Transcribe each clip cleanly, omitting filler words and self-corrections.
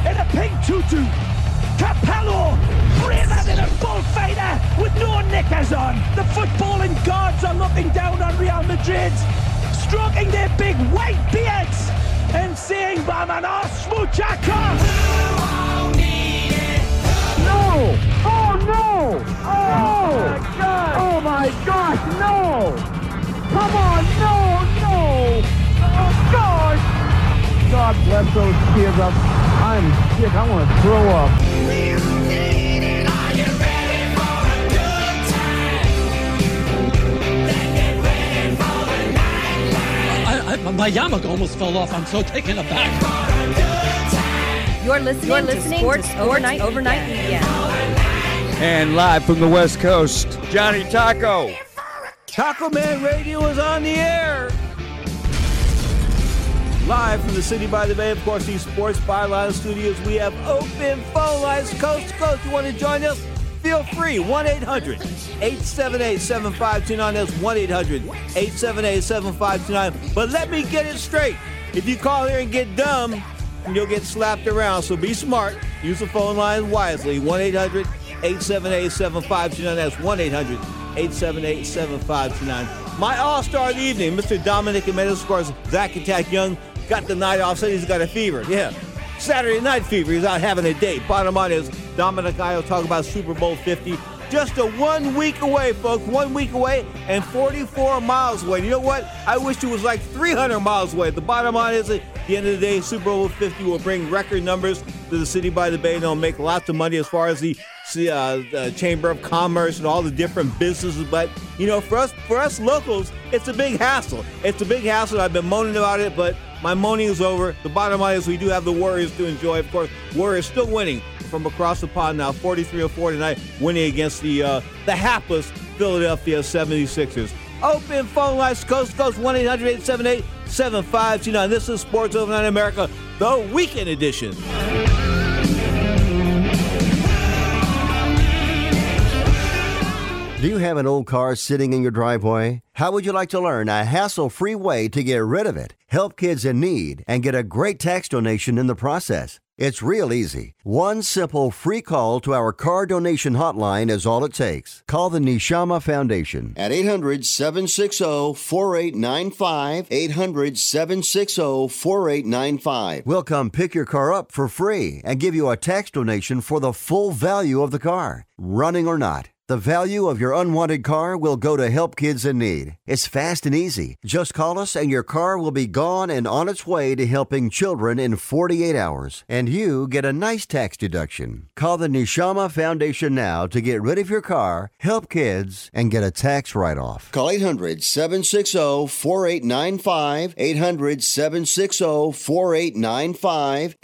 in a pink tutu. Capello, braver than a bullfighter with no knickers on. The footballing gods are looking down on Real Madrid, stroking their big white beards and saying, "Vámonos, muchacha!" No! Oh no! Oh my God! Oh my gosh! No! Come on! No! Oh gosh! God bless those kids. I'm sick. I want to throw up. My yarmulke almost fell off. I'm so taken aback. You're listening to Sports Overnight Weekend. And live from the West Coast, Johnny Taco. Taco Man Radio is on the air. Live from the City by the Bay, of course, these Sports Byline Studios. We have open phone lines coast to coast. You want to join us? Feel free. 1-800-878-7529. That's 1-800-878-7529. But let me get it straight. If you call here and get dumb, you'll get slapped around. So be smart. Use the phone line wisely. 1-800-878-7529. That's 1-800-878-7529. My all-star of the evening, Mr. Dominic Jimenez, of course, Zach Attack Young got the night off, said he's got a fever. Yeah. Saturday night fever. He's out having a date. Bottom line is, Dominic and I will talk about Super Bowl 50. Just 1 week away, folks. 1 week away and 44 miles away. You know what? I wish it was like 300 miles away. The bottom line is, at the end of the day, Super Bowl 50 will bring record numbers to the City by the Bay. And they'll make lots of money as far as the Chamber of Commerce and all the different businesses. But, you know, for us locals, it's a big hassle. It's a big hassle. I've been moaning about it, but my moaning is over. The bottom line is we do have the Warriors to enjoy. Of course, Warriors still winning from across the pond now, 43-4 tonight, winning against the hapless Philadelphia 76ers. Open phone lines, coast to coast, 1-800-878-7529. This is Sports Overnight America, the weekend edition. Do you have an old car sitting in your driveway? How would you like to learn a hassle-free way to get rid of it, help kids in need, and get a great tax donation in the process? It's real easy. One simple free call to our car donation hotline is all it takes. Call the Neshama Foundation at 800-760-4895, 800-760-4895. We'll come pick your car up for free and give you a tax donation for the full value of the car, running or not. The value of your unwanted car will go to help kids in need. It's fast and easy. Just call us and your car will be gone and on its way to helping children in 48 hours. And you get a nice tax deduction. Call the Neshama Foundation now to get rid of your car, help kids, and get a tax write-off. Call 800-760-4895, 800-760-4895,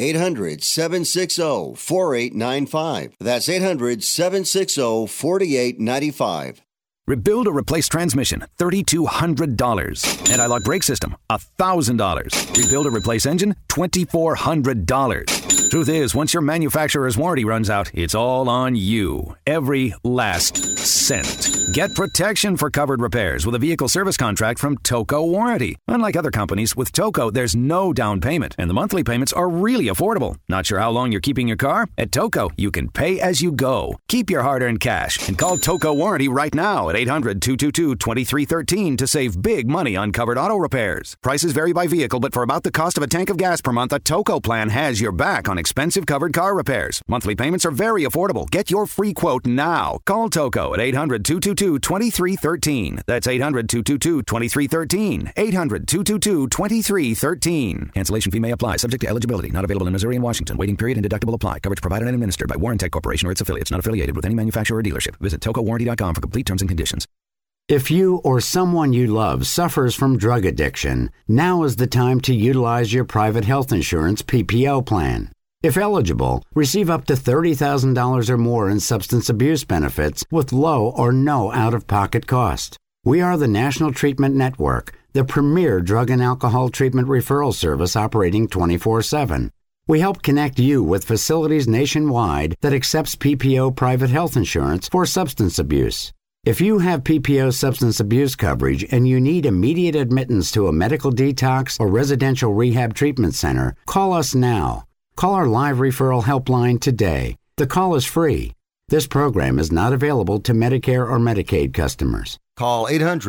800-760-4895. That's 800-760-4895. Rebuild or replace transmission, $3,200. Anti-lock brake system, $1,000. Rebuild or replace engine, $2,400. Truth is, once your manufacturer's warranty runs out, it's all on you. Every last cent. Get protection for covered repairs with a vehicle service contract from Toco Warranty. Unlike other companies, with Toco, there's no down payment, and the monthly payments are really affordable. Not sure how long you're keeping your car? At Toco, you can pay as you go. Keep your hard-earned cash and call Toco Warranty right now at 800-222-2313 to save big money on covered auto repairs. Prices vary by vehicle, but for about the cost of a tank of gas per month, a Toco plan has your back on expensive covered car repairs. Monthly payments are very affordable. Get your free quote now. Call Toco at 800-222-2313. That's 800-222-2313. 800-222-2313. Cancellation fee may apply. Subject to eligibility. Not available in Missouri and Washington. Waiting period and deductible apply. Coverage provided and administered by Warrantech Corporation or its affiliates. Not affiliated with any manufacturer or dealership. Visit TocoWarranty.com for complete terms and conditions. If you or someone you love suffers from drug addiction, now is the time to utilize your private health insurance PPO plan. If eligible, receive up to $30,000 or more in substance abuse benefits with low or no out-of-pocket cost. We are the National Treatment Network, the premier drug and alcohol treatment referral service operating 24/7. We help connect you with facilities nationwide that accepts PPO private health insurance for substance abuse. If you have PPO substance abuse coverage and you need immediate admittance to a medical detox or residential rehab treatment center, call us now. Call our live referral helpline today. The call is free. This program is not available to Medicare or Medicaid customers. Call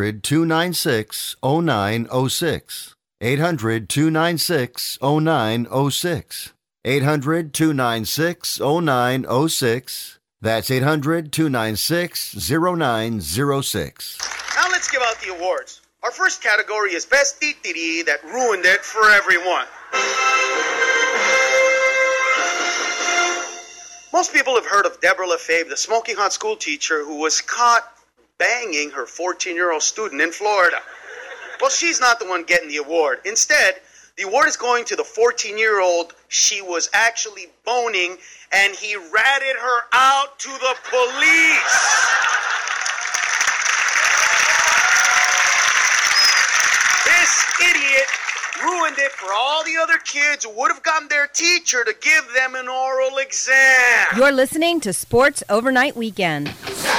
800-296-0906. 800-296-0906. 800-296-0906. That's 800-296-0906. Now let's give out the awards. Our first category is Best TTD that ruined it for everyone. Most people have heard of Deborah Lefebvre, the smoking hot school teacher who was caught banging her 14-year-old student in Florida. Well, she's not the one getting the award. Instead, the award is going to the 14-year-old she was actually boning, and he ratted her out to the police. This idiot ruined it for all the other kids who would have gotten their teacher to give them an oral exam. You're listening to Sports Overnight Weekend.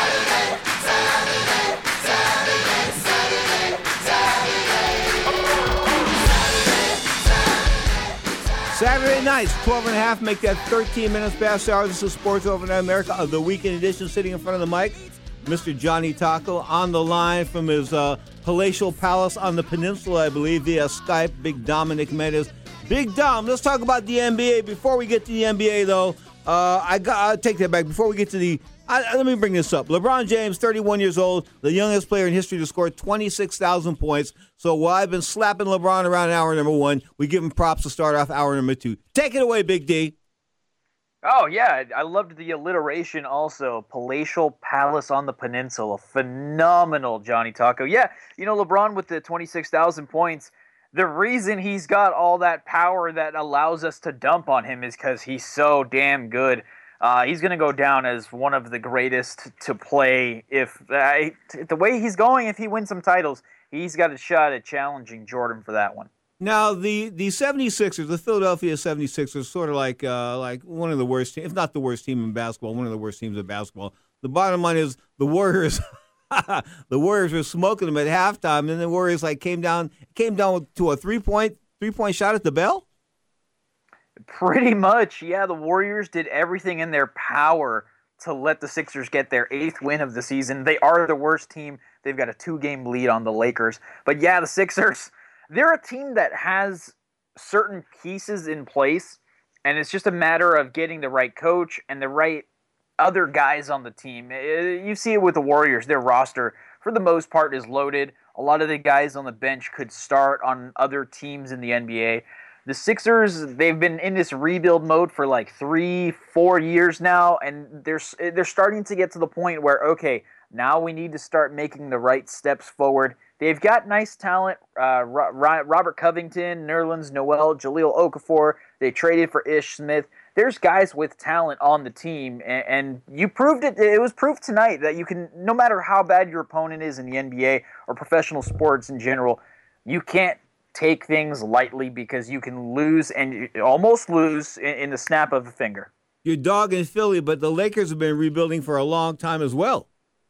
Saturday nights, 12 and a half, make that 13 minutes past the hour. This is Sports Overnight America, of the weekend edition. Sitting in front of the mic, Mr. Johnny Taco, on the line from his palatial palace on the peninsula, I believe, via Skype, Big Dominic Meadows. Big Dom, let's talk about the NBA. Before we get to the NBA, though, I'll take that back. Before we get to let me bring this up. LeBron James, 31 years old, the youngest player in history to score 26,000 points. So while I've been slapping LeBron around hour number one, we give him props to start off hour number two. Take it away, Big D. Oh, yeah. I loved the alliteration also. Palatial Palace on the Peninsula. Phenomenal, Johnny Taco. Yeah, LeBron with the 26,000 points, the reason he's got all that power that allows us to dump on him is because he's so damn good. He's going to go down as one of the greatest to play. If the way he's going, if he wins some titles, he's got a shot at challenging Jordan for that one. Now, the 76ers, the Philadelphia 76ers, sort of like one of the worst teams, if not the worst team in basketball, one of the worst teams in basketball. The bottom line is the Warriors, the Warriors were smoking them at halftime, and then the Warriors came down to a three-point shot at the bell. Pretty much, yeah. The Warriors did everything in their power to let the Sixers get their 8th win of the season. They are the worst team. They've got a 2-game lead on the Lakers. But yeah, the Sixers, they're a team that has certain pieces in place, and it's just a matter of getting the right coach and the right other guys on the team. You see it with the Warriors. Their roster, for the most part, is loaded. A lot of the guys on the bench could start on other teams in the NBA. The Sixers, they've been in this rebuild mode for 3-4 years now, and they're starting to get to the point where, okay, now we need to start making the right steps forward. They've got nice talent, Robert Covington, Nerlens Noel, Jahlil Okafor. They traded for Ish Smith. There's guys with talent on the team, and you proved it. It was proof tonight that you can, no matter how bad your opponent is in the NBA or professional sports in general, you can't take things lightly because you can lose and almost lose in the snap of a finger. You're dogging Philly, but the Lakers have been rebuilding for a long time as well.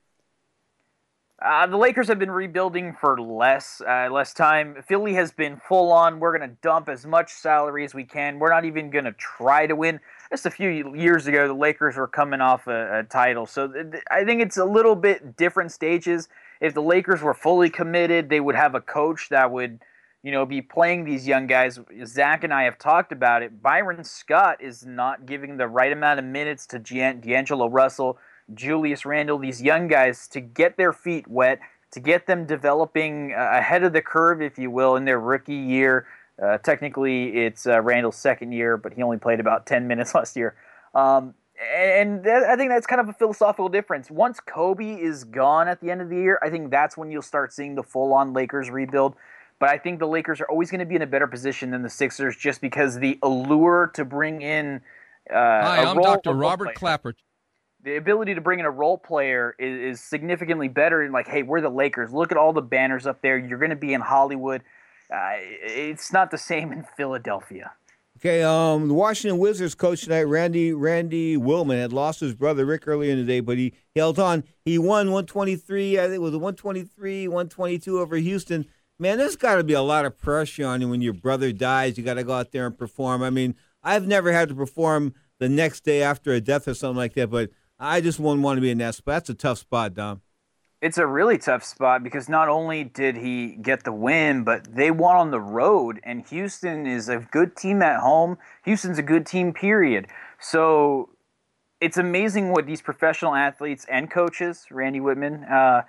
The Lakers have been rebuilding for less time. Philly has been full on. We're going to dump as much salary as we can. We're not even going to try to win. Just a few years ago, the Lakers were coming off a title. So I think it's a little bit different stages. If the Lakers were fully committed, they would have a coach that would be playing these young guys. Zach and I have talked about it. Byron Scott is not giving the right amount of minutes to D'Angelo Russell, Julius Randle, these young guys, to get their feet wet, to get them developing ahead of the curve, if you will, in their rookie year. Technically, it's Randle's second year, but he only played about 10 minutes last year. I think that's kind of a philosophical difference. Once Kobe is gone at the end of the year, I think that's when you'll start seeing the full-on Lakers rebuild. But I think the Lakers are always going to be in a better position than the Sixers just because the allure to bring in Hi, I'm Dr. Robert Clapper. The ability to bring in a role player is significantly better. And hey, we're the Lakers. Look at all the banners up there. You're going to be in Hollywood. It's not the same in Philadelphia. Okay, the Washington Wizards coach tonight, Randy Willman, had lost his brother Rick earlier in the day, but he held on. He won 123, I think it was 123, 122 over Houston. Man, there's got to be a lot of pressure on you when your brother dies. You got to go out there and perform. I mean, I've never had to perform the next day after a death or something like that, but I just wouldn't want to be in that spot. That's a tough spot, Dom. It's a really tough spot because not only did he get the win, but they won on the road, and Houston is a good team at home. Houston's a good team, period. So it's amazing what these professional athletes and coaches, Randy Whitman,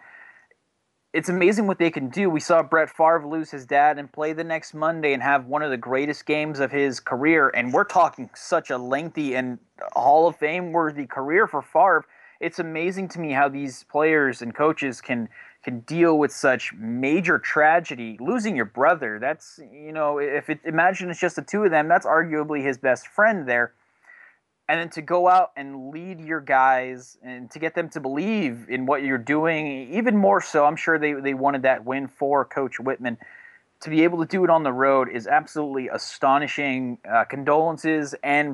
it's amazing what they can do. We saw Brett Favre lose his dad and play the next Monday and have one of the greatest games of his career, and we're talking such a lengthy and Hall of Fame-worthy career for Favre. It's amazing to me how these players and coaches can deal with such major tragedy. Losing your brother, that's, imagine it's just the two of them, that's arguably his best friend there. And then to go out and lead your guys and to get them to believe in what you're doing, even more so, I'm sure they wanted that win for Coach Whitman. To be able to do it on the road is absolutely astonishing. Condolences and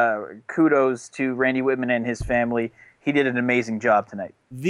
kudos to Randy Whitman and his family. He did an amazing job tonight.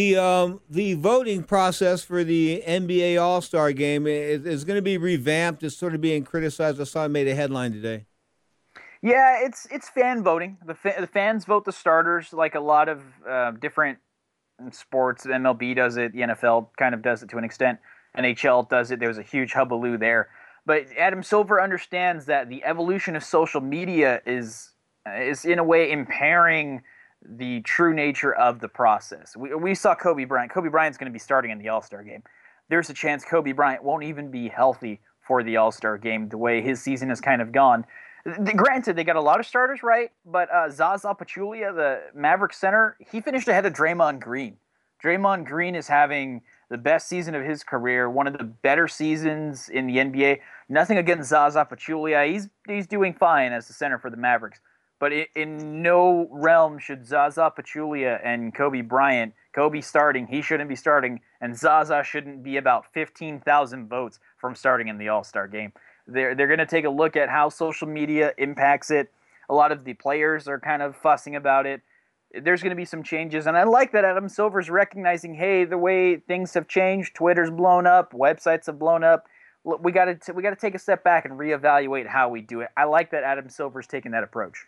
The voting process for the NBA All-Star Game is going to be revamped. It's sort of being criticized. I saw it made a headline today. Yeah, it's fan voting. The fans vote the starters like a lot of different sports. MLB does it. The NFL kind of does it to an extent. NHL does it. There was a huge hullabaloo there. But Adam Silver understands that the evolution of social media is in a way impairing the true nature of the process. We saw Kobe Bryant. Kobe Bryant's going to be starting in the All-Star Game. There's a chance Kobe Bryant won't even be healthy for the All-Star Game the way his season has kind of gone. Granted, they got a lot of starters, right? But Zaza Pachulia, the Maverick center, he finished ahead of Draymond Green. Draymond Green is having the best season of his career, one of the better seasons in the NBA. Nothing against Zaza Pachulia. He's doing fine as the center for the Mavericks. But in no realm should Zaza Pachulia and Kobe Bryant, Kobe starting, he shouldn't be starting, and Zaza shouldn't be about 15,000 votes from starting in the All-Star Game. They're going to take a look at how social media impacts it. A lot of the players are kind of fussing about it. There's going to be some changes, and I like that Adam Silver's recognizing, hey, the way things have changed, Twitter's blown up, websites have blown up. We got to take a step back and reevaluate how we do it. I like that Adam Silver's taking that approach.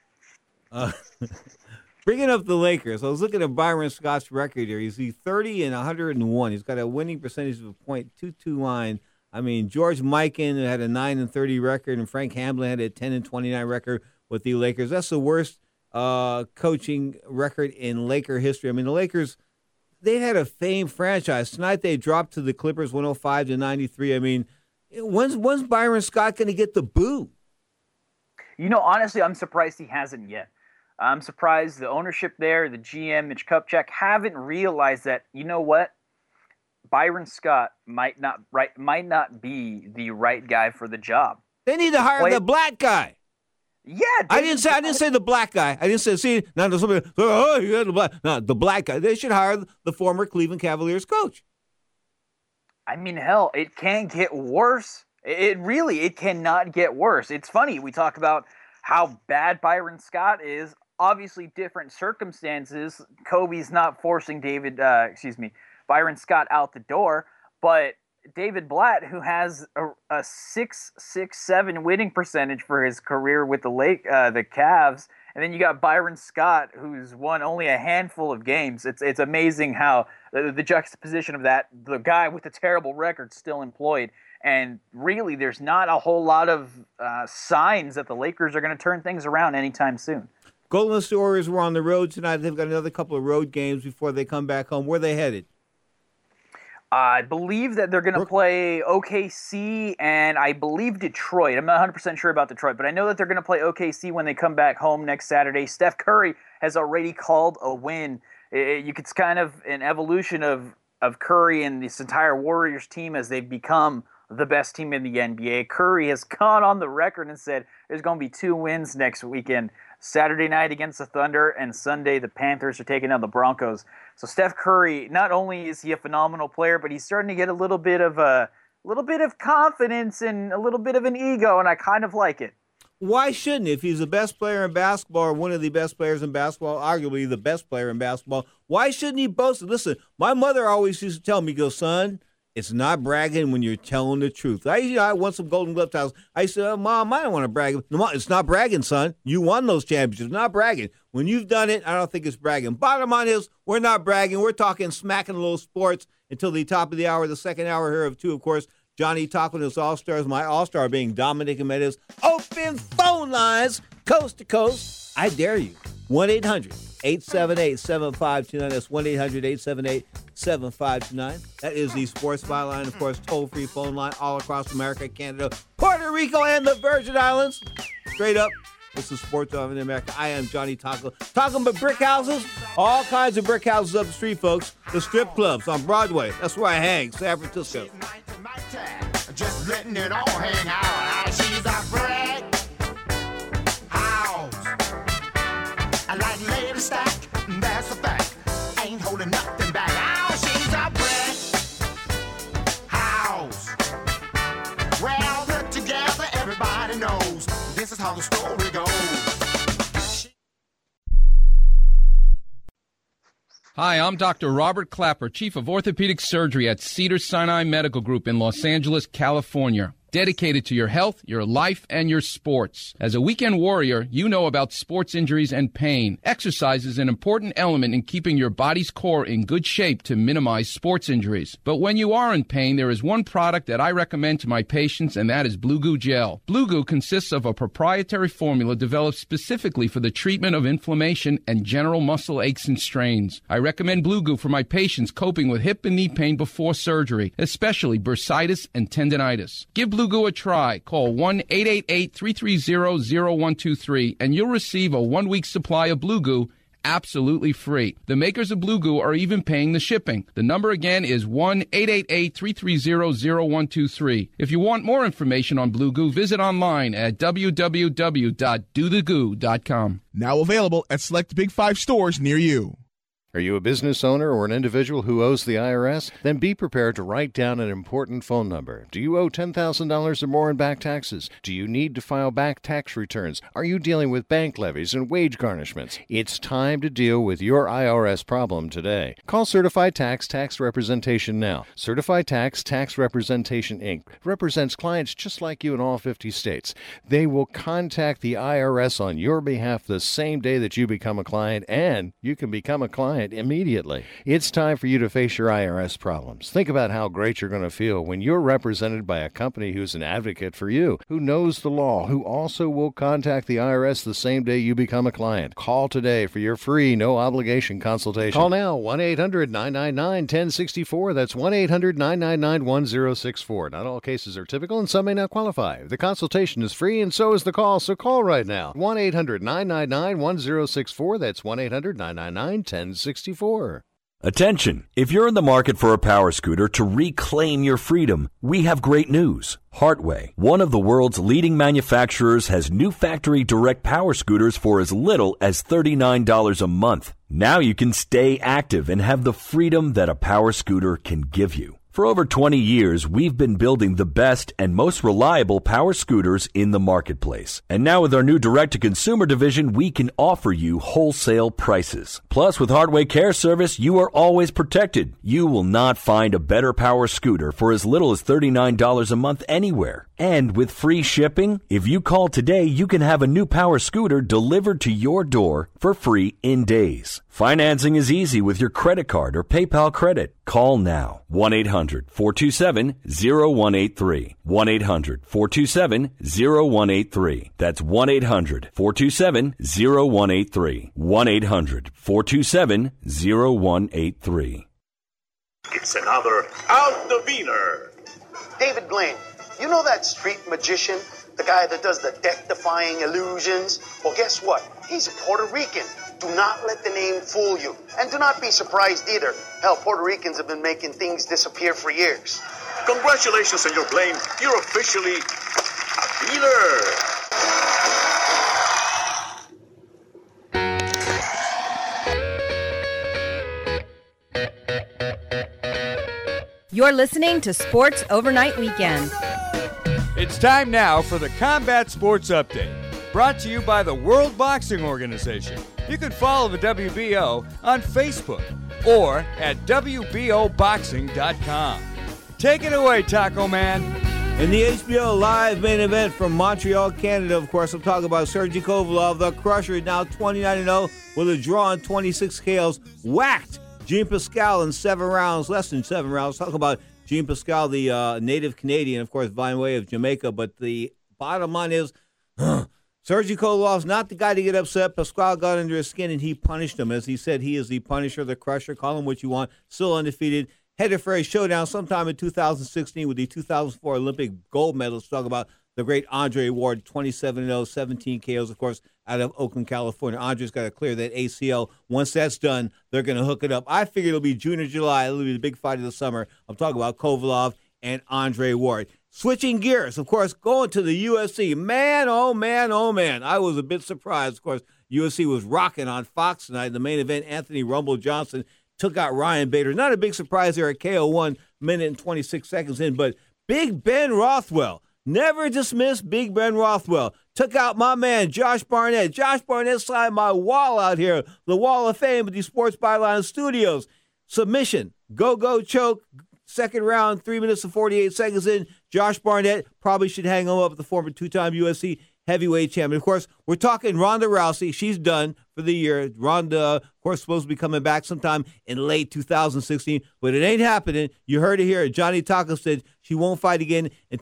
Bringing up the Lakers, I was looking at Byron Scott's record here. He's 30 and 101. He's got a winning percentage of .229. I mean, George Mikan had a 9-30 record, and Frank Hamblin had a 10-29 record with the Lakers. That's the worst coaching record in Laker history. I mean, the Lakers, they had a famed franchise. Tonight they dropped to the Clippers 105-93. I mean, when's Byron Scott going to get the boot? Honestly, I'm surprised he hasn't yet. I'm surprised the ownership there, the GM, Mitch Kupchak, haven't realized that, you know what? Byron Scott might not be the right guy for the job. They need to hire the black guy. Yeah, I didn't say the black guy. I didn't say now there's somebody. Oh, you got the black. No, the black guy. They should hire the former Cleveland Cavaliers coach. I mean, hell, it can't get worse. It cannot get worse. It's funny we talk about how bad Byron Scott is. Obviously, different circumstances. Kobe's not forcing Byron Scott out the door, but David Blatt, who has a .667 winning percentage for his career with the Cavs, and then you got Byron Scott, who's won only a handful of games. It's amazing how the juxtaposition of that, the guy with a terrible record still employed, and really there's not a whole lot of signs that the Lakers are going to turn things around anytime soon. Golden State Warriors were on the road tonight. They've got another couple of road games before they come back home. Where are they headed? I believe that they're going to play OKC and I believe Detroit. I'm not 100% sure about Detroit, but I know that they're going to play OKC when they come back home next Saturday. Steph Curry has already called a win. It's kind of an evolution of Curry and this entire Warriors team as they've become the best team in the NBA. Curry has gone on the record and said there's going to be 2 wins next weekend. Saturday night against the Thunder, and Sunday the Panthers are taking on the Broncos. So Steph Curry, not only is he a phenomenal player, but he's starting to get a little bit of confidence and a little bit of an ego, and I kind of like it. Why shouldn't? If he's the best player in basketball or one of the best players in basketball, arguably the best player in basketball, why shouldn't he boast it? Listen, my mother always used to tell me, son, It's not bragging when you're telling the truth. I won some Golden Glove titles. I said, Mom, I don't want to brag. No, it's not bragging, son. You won those championships. Not bragging. When you've done it, I don't think it's bragging. Bottom line is, we're not bragging. We're talking smacking a little sports until the top of the hour. The second hour here of 2, of course, Johnny Taco and his All-Stars. My All-Star being Dominic Jimenez. Open phone lines, coast to coast. I dare you. 1-800-878-7529. That's 1-800-878-7529. That is the Sports Byline, of course, toll-free phone line all across America, Canada, Puerto Rico, and the Virgin Islands. Straight up, this is Sports Off in America. I am Johnny Taco. Talking about brick houses, all kinds of brick houses up the street, folks. The strip clubs on Broadway. That's where I hang, San Francisco. Just letting it all hang out. She's a brick house. I like lady stack, that's a fact. Ain't holding nothing back. Oh, she's a brick house. Well put together, everybody knows. This is how the story goes. Hi, I'm Dr. Robert Clapper, Chief of Orthopedic Surgery at Cedars-Sinai Medical Group in Los Angeles, California. Dedicated to your health, your life, and your sports. As a weekend warrior, you know about sports injuries and pain. Exercise is an important element in keeping your body's core in good shape to minimize sports injuries. But when you are in pain, there is one product that I recommend to my patients, and that is Blue Goo Gel. Blue Goo consists of a proprietary formula developed specifically for the treatment of inflammation and general muscle aches and strains. I recommend Blue Goo for my patients coping with hip and knee pain before surgery, especially bursitis and tendinitis. Give Blue Goo a try. Call 1-888-330-0123 and you'll receive a 1-week supply of Blue Goo absolutely free. The makers of Blue Goo are even paying the shipping. The number again is 1-888-330-0123. If you want more information on Blue Goo, visit online at www.dothegoo.com. Now available at select Big 5 stores near you. Are you a business owner or an individual who owes the IRS? Then be prepared to write down an important phone number. Do you owe $10,000 or more in back taxes? Do you need to file back tax returns? Are you dealing with bank levies and wage garnishments? It's time to deal with your IRS problem today. Call Certified Tax Representation now. Certified Tax Representation, Inc. represents clients just like you in all 50 states. They will contact the IRS on your behalf the same day that you become a client, and you can become a client immediately. It's time for you to face your IRS problems. Think about how great you're going to feel when you're represented by a company who's an advocate for you, who knows the law, who also will contact the IRS the same day you become a client. Call today for your free, no-obligation consultation. Call now, 1-800-999-1064. That's 1-800-999-1064. Not all cases are typical, and some may not qualify. The consultation is free, and so is the call, so call right now. 1-800-999-1064. That's 1-800-999-1064. Attention! If you're in the market for a power scooter to reclaim your freedom, we have great news. Hartway, one of the world's leading manufacturers, has new factory direct power scooters for as little as $39 a month. Now you can stay active and have the freedom that a power scooter can give you. For over 20 years, we've been building the best and most reliable power scooters in the marketplace. And now with our new direct-to-consumer division, we can offer you wholesale prices. Plus, with Hartway Care Service, you are always protected. You will not find a better power scooter for as little as $39 a month anywhere. And with free shipping, if you call today, you can have a new power scooter delivered to your door for free in days. Financing is easy with your credit card or PayPal credit. Call now. 1-800-427-0183. 1-800-427-0183. That's 1-800-427-0183. 1-800-427-0183. It's another Aldoviner. David Blaine, you know that street magician? The guy that does the death-defying illusions? Well, guess what? He's a Puerto Rican. Do not let the name fool you. And do not be surprised either. Hell, Puerto Ricans have been making things disappear for years. Congratulations, Senor Blaine. You're officially a dealer. You're listening to Sports Overnight Weekend. It's time now for the Combat Sports Update, brought to you by the World Boxing Organization. You can follow the WBO on Facebook or at WBOboxing.com. Take it away, Taco Man. In the HBO Live main event from Montreal, Canada, of course, I'm talking about Sergey Kovalev, the Crusher, now 29-0 with a draw on 26 KOs. Whacked Jean Pascal in 7 rounds, less than 7 rounds. Talk about Jean Pascal, the native Canadian, of course, by way of Jamaica. But the bottom line is, Sergey Kovalev's not the guy to get upset. Pascal got under his skin, and he punished him. As he said, he is the Punisher, the Crusher. Call him what you want. Still undefeated. Headed for a showdown sometime in 2016 with the 2004 Olympic gold medalist. Talk about the great Andre Ward, 27-0, 17 KOs, of course, out of Oakland, California. Andre's got to clear that ACL. Once that's done, they're going to hook it up. I figure it'll be June or July. It'll be the big fight of the summer. I'm talking about Kovalev and Andre Ward. Switching gears, of course, going to the UFC. Man, oh, man, oh, man. I was a bit surprised. Of course, UFC was rocking on Fox tonight. The main event, Anthony Rumble Johnson took out Ryan Bader. Not a big surprise there at KO 1 minute and 26 seconds in, but Big Ben Rothwell, never dismissed Big Ben Rothwell, took out my man Josh Barnett. Josh Barnett signed my wall out here, the Wall of Fame at the Sports Byline Studios. Submission, go choke, second round, 3 minutes and 48 seconds in. Josh Barnett probably should hang him up, the former two-time UFC heavyweight champion. Of course, we're talking Ronda Rousey. She's done for the year. Ronda, of course, supposed to be coming back sometime in late 2016, but it ain't happening. You heard it here. Johnny Taco said she won't fight again in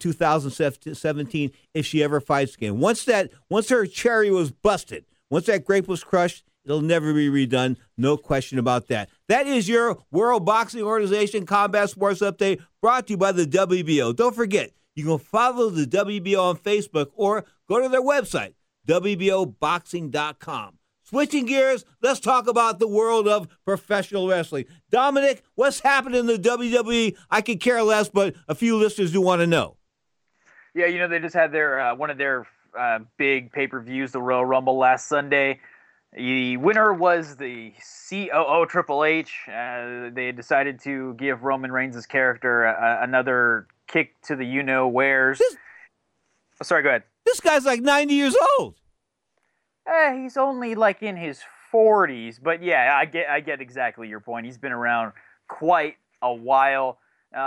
2017 if she ever fights again. Once her cherry was busted, once that grape was crushed, it'll never be redone. No question about that. That is your World Boxing Organization Combat Sports Update, brought to you by the WBO. Don't forget, you can follow the WBO on Facebook or go to their website, WBOboxing.com. Switching gears, let's talk about the world of professional wrestling. Dominic, what's happening in the WWE? I could care less, but a few listeners do want to know. Yeah, they just had their one of their big pay-per-views, the Royal Rumble, last Sunday. The winner was the COO Triple H. They decided to give Roman Reigns' character another kick to the you-know-wheres. Sorry, go ahead. This guy's like 90 years old. He's only like in his 40s, but yeah, I get exactly your point. He's been around quite a while.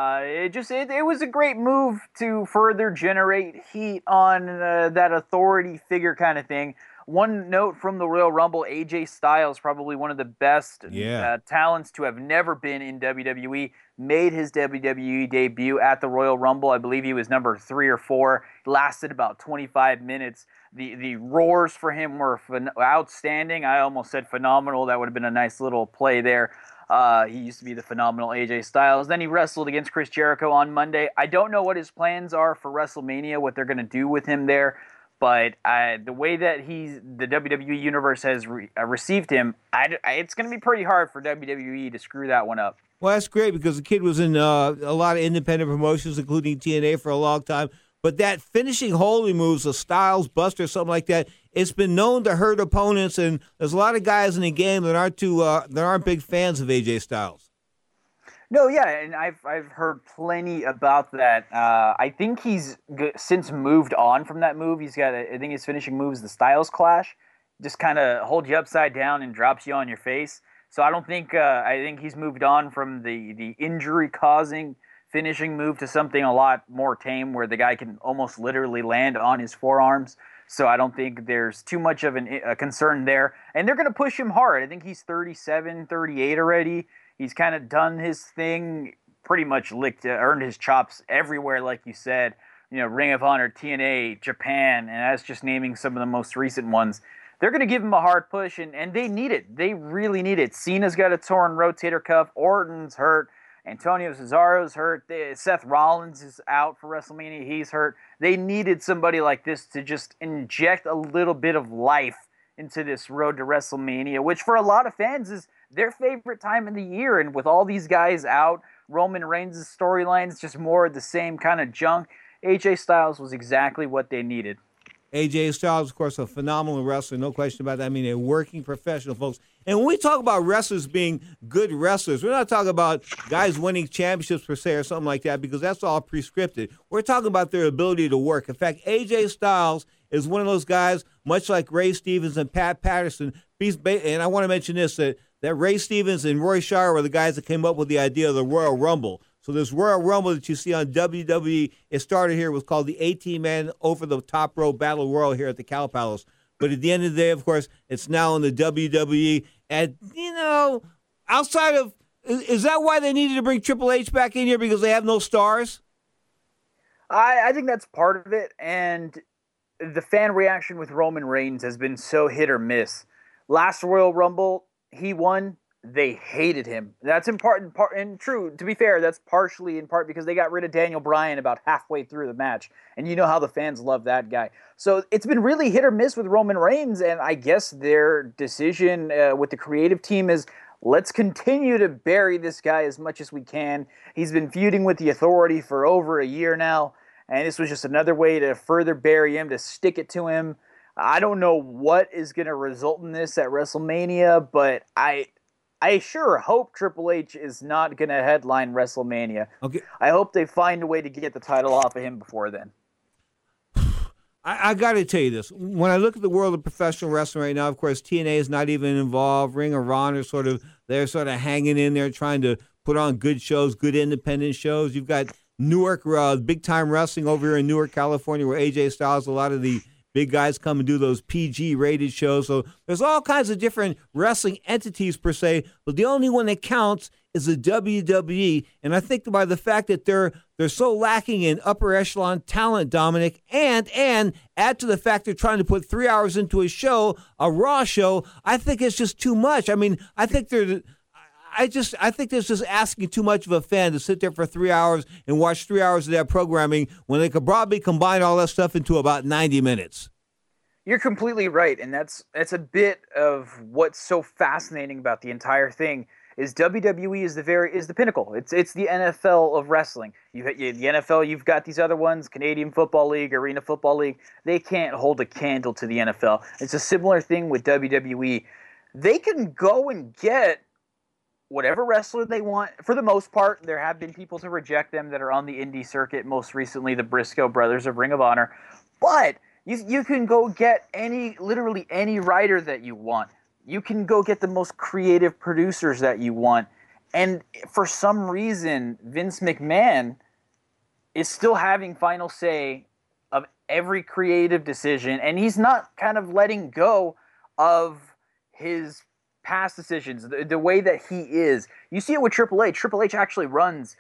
It was a great move to further generate heat on that authority figure kind of thing. One note from the Royal Rumble, AJ Styles, probably one of the best talents to have never been in WWE, made his WWE debut at the Royal Rumble. I believe he was number 3 or 4. Lasted about 25 minutes. The roars for him were outstanding. I almost said phenomenal. That would have been a nice little play there. He used to be the phenomenal AJ Styles. Then he wrestled against Chris Jericho on Monday. I don't know what his plans are for WrestleMania, what they're going to do with him there. But the way that the WWE Universe has received him, it's going to be pretty hard for WWE to screw that one up. Well, that's great because the kid was in a lot of independent promotions, including TNA, for a long time. But that finishing holy moves, a Styles Buster, something like that, it's been known to hurt opponents. And there's a lot of guys in the game that aren't big fans of AJ Styles. No, yeah, and I've heard plenty about that. I think he's since moved on from that move. I think his finishing move is the Styles Clash, just kind of holds you upside down and drops you on your face. So I think he's moved on from the injury-causing finishing move to something a lot more tame, where the guy can almost literally land on his forearms. So I don't think there's too much of a concern there. And they're going to push him hard. I think he's 37, 38 already. He's kind of done his thing, pretty much earned his chops everywhere, like you said. Ring of Honor, TNA, Japan, and that's just naming some of the most recent ones. They're going to give him a hard push, and they need it. They really need it. Cena's got a torn rotator cuff. Orton's hurt. Antonio Cesaro's hurt. Seth Rollins is out for WrestleMania. He's hurt. They needed somebody like this to just inject a little bit of life into this road to WrestleMania, which for a lot of fans is their favorite time of the year. And with all these guys out, Roman Reigns' storyline is just more of the same kind of junk. AJ Styles was exactly what they needed. AJ Styles, of course, a phenomenal wrestler, no question about that. I mean, they're working professional folks. And when we talk about wrestlers being good wrestlers, we're not talking about guys winning championships per se or something like that, because that's all prescripted. We're talking about their ability to work. In fact, AJ Styles is one of those guys, much like Ray Stevens and Pat Patterson. And I want to mention this, that Ray Stevens and Roy Shire were the guys that came up with the idea of the Royal Rumble. So this Royal Rumble that you see on WWE, it started here, was called the 18-man over-the-top rope battle royal here at the Cow Palace. But at the end of the day, of course, it's now in the WWE. And, outside of, is that why they needed to bring Triple H back in here, because they have no stars? I think that's part of it, and the fan reaction with Roman Reigns has been so hit or miss. Last Royal Rumble, he won. They hated him. That's in part, and true, to be fair, that's partially in part because they got rid of Daniel Bryan about halfway through the match, and you know how the fans love that guy. So it's been really hit or miss with Roman Reigns, and I guess their decision with the creative team is, let's continue to bury this guy as much as we can. He's been feuding with the Authority for over a year now, and this was just another way to further bury him, to stick it to him. I don't know what is going to result in this at WrestleMania, but I sure hope Triple H is not going to headline WrestleMania. Okay. I hope they find a way to get the title off of him before then. I got to tell you this. When I look at the world of professional wrestling right now, of course, TNA is not even involved. Ring of Honor, they're sort of hanging in there trying to put on good shows, good independent shows. You've got Newark, big-time wrestling over here in Newark, California, where AJ Styles, a lot of the big guys come and do those PG-rated shows. So there's all kinds of different wrestling entities, per se, but the only one that counts is the WWE. And I think by the fact that they're so lacking in upper echelon talent, Dominic, and add to the fact they're trying to put 3 hours into a show, a Raw show, I think it's just too much. I mean, I think there's just asking too much of a fan to sit there for 3 hours and watch 3 hours of that programming when they could probably combine all that stuff into about 90 minutes. You're completely right, and that's a bit of what's so fascinating about the entire thing. Is WWE is the pinnacle. It's the NFL of wrestling. The NFL, you've got these other ones, Canadian Football League, Arena Football League. They can't hold a candle to the NFL. It's a similar thing with WWE. They can go and get whatever wrestler they want. For the most part, there have been people to reject them that are on the indie circuit, most recently the Briscoe brothers of Ring of Honor. But you can go get literally any writer that you want. You can go get the most creative producers that you want. And for some reason, Vince McMahon is still having final say of every creative decision, and he's not kind of letting go of his past decisions, the way that he is. You see it with Triple H. Triple H actually runs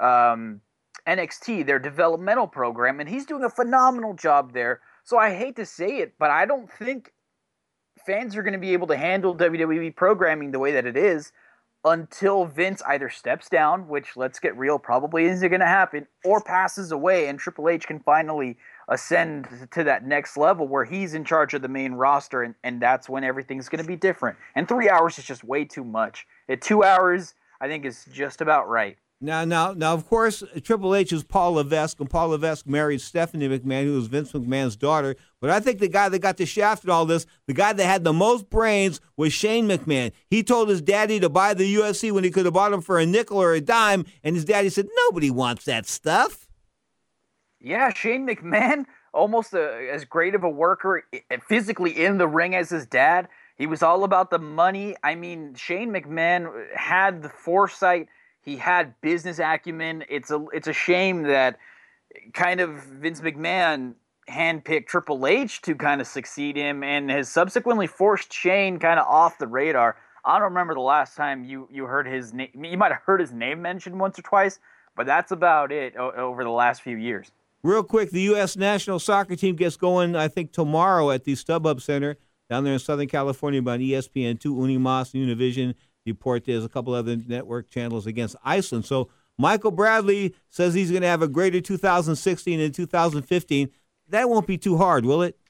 NXT, their developmental program, and he's doing a phenomenal job there. So I hate to say it, but I don't think fans are going to be able to handle WWE programming the way that it is until Vince either steps down, which, let's get real, probably isn't going to happen, or passes away and Triple H can finally ascend to that next level where he's in charge of the main roster, and that's when everything's going to be different. And 3 hours is just way too much. At 2 hours, I think is just about right. Now, of course, Triple H is Paul Levesque, and Paul Levesque married Stephanie McMahon, who was Vince McMahon's daughter. But I think the guy that got the shaft in all this, the guy that had the most brains, was Shane McMahon. He told his daddy to buy the UFC when he could have bought him for a nickel or a dime, and his daddy said, nobody wants that stuff. Yeah, Shane McMahon, almost as great of a worker physically in the ring as his dad. He was all about the money. I mean, Shane McMahon had the foresight. He had business acumen. It's a shame that kind of Vince McMahon handpicked Triple H to kind of succeed him and has subsequently forced Shane kind of off the radar. I don't remember the last time you heard his name. You might have heard his name mentioned once or twice, but that's about it over the last few years. Real quick, the U.S. national soccer team gets going, I think, tomorrow at the StubHub Center down there in Southern California by ESPN2, Unimas, Univision, Deportes, a couple other network channels against Iceland. So Michael Bradley says he's going to have a greater 2016 than 2015. That won't be too hard, will it?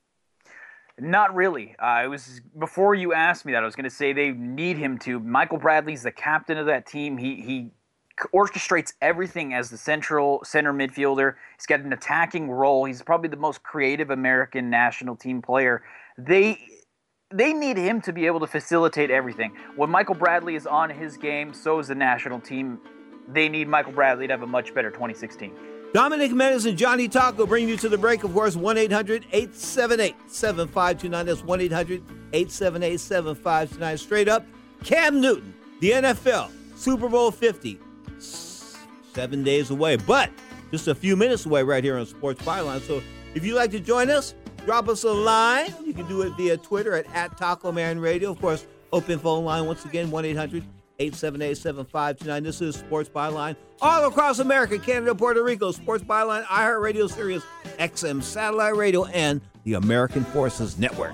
Not really. It was before you asked me that. I was going to say they need him to. Michael Bradley's the captain of that team. He orchestrates everything as the center midfielder. He's got an attacking role. He's probably the most creative American national team player. They need him to be able to facilitate everything. When Michael Bradley is on his game, so is the national team. They need Michael Bradley to have a much better 2016. Dominic Menace and Johnny Taco bring you to the break, of course, 1-800-878-7529. That's 1-800-878-7529. Straight up, Cam Newton, the NFL, Super Bowl 50. 7 days away, but just a few minutes away right here on Sports Byline. So if you'd like to join us, drop us a line. You can do it via Twitter at Taco Man Radio. Of course, open phone line once again, 1-800-878-7529. This is Sports Byline. All across America, Canada, Puerto Rico, Sports Byline, iHeartRadio, Sirius XM Satellite Radio, and the American Forces Network.